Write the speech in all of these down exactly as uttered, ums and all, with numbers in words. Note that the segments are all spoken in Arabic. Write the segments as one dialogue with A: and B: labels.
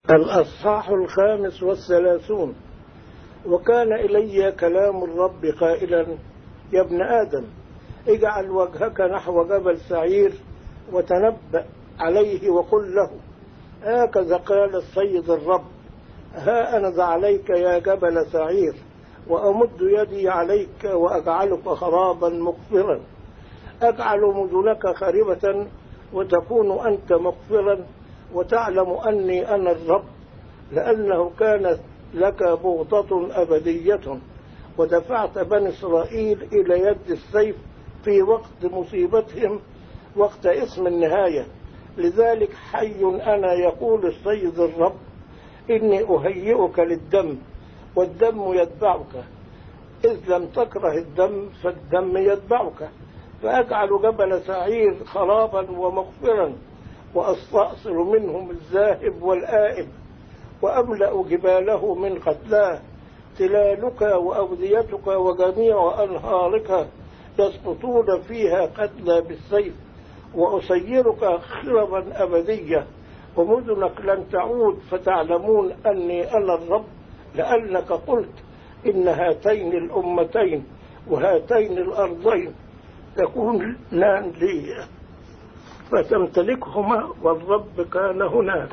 A: الأصحاح الخامس والثلاثون. وكان إلي كلام الرب قائلا: يا ابن آدم، اجعل وجهك نحو جبل سعير وتنبأ عليه وقل له: هكذا قال السيد الرب، ها أنا ذا عليك يا جبل سعير، وأمد يدي عليك وأجعلك خرابا مقفرا، أجعل مدنك خاربة وتكون أنت مقفرا، وتعلم أني أنا الرب، لأنه كانت لك بغضة أبدية، ودفعت بني إسرائيل إلى يد السيف في وقت مصيبتهم، وقت اسم النهاية. لذلك حي أنا يقول السيد الرب، إني أهيئك للدم، والدم يتبعك، إذ لم تكره الدم فالدم يتبعك، فأجعل جبل سعير خرابا ومغفرا، وأستأصل منهم الذاهب والآئب، وأملأ جباله من قتلاه. تلالك وأوديتك وجميع أنهارك يسقطون فيها قتلى بالسيف، وأسيرك خربا أبدية، ومدنك لن تعود، فتعلمون أني أنا الرب، لأنك قلت: إن هاتين الأمتين وهاتين الأرضين تكونان لي، فتمتلكهما، والرب كان هناك.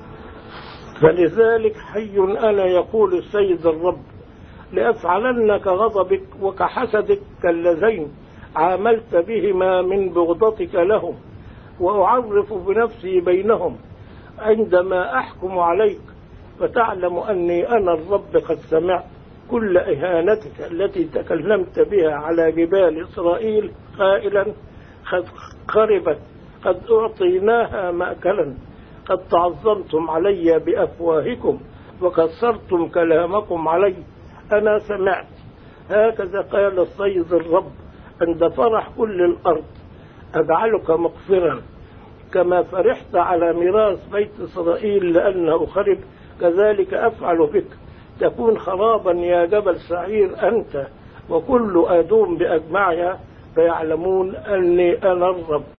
A: فلذلك حي أنا يقول السيد الرب، لأفعلن كغضبك وكحسدك كاللذين عاملت بهما من بغضتك لهم، وأعرف بنفسي بينهم عندما أحكم عليك، فتعلم أني أنا الرب قد سمعت كل إهانتك التي تكلمت بها على جبال إسرائيل قائلا: قد خربت، قد أعطيناها مأكلا، قد تعظمتم علي بأفواهكم وكسرتم كلامكم علي. أنا سمعت، هكذا قال السيد الرب، عند فرح كل الأرض أجعلك مغفرا، كما فرحت على ميراث بيت إسرائيل لأنه خرب، كذلك أفعل بك، تكون خرابا يا جبل سعير أنت وكل آدوم بأجمعها، فيعلمون أني أنا الرب.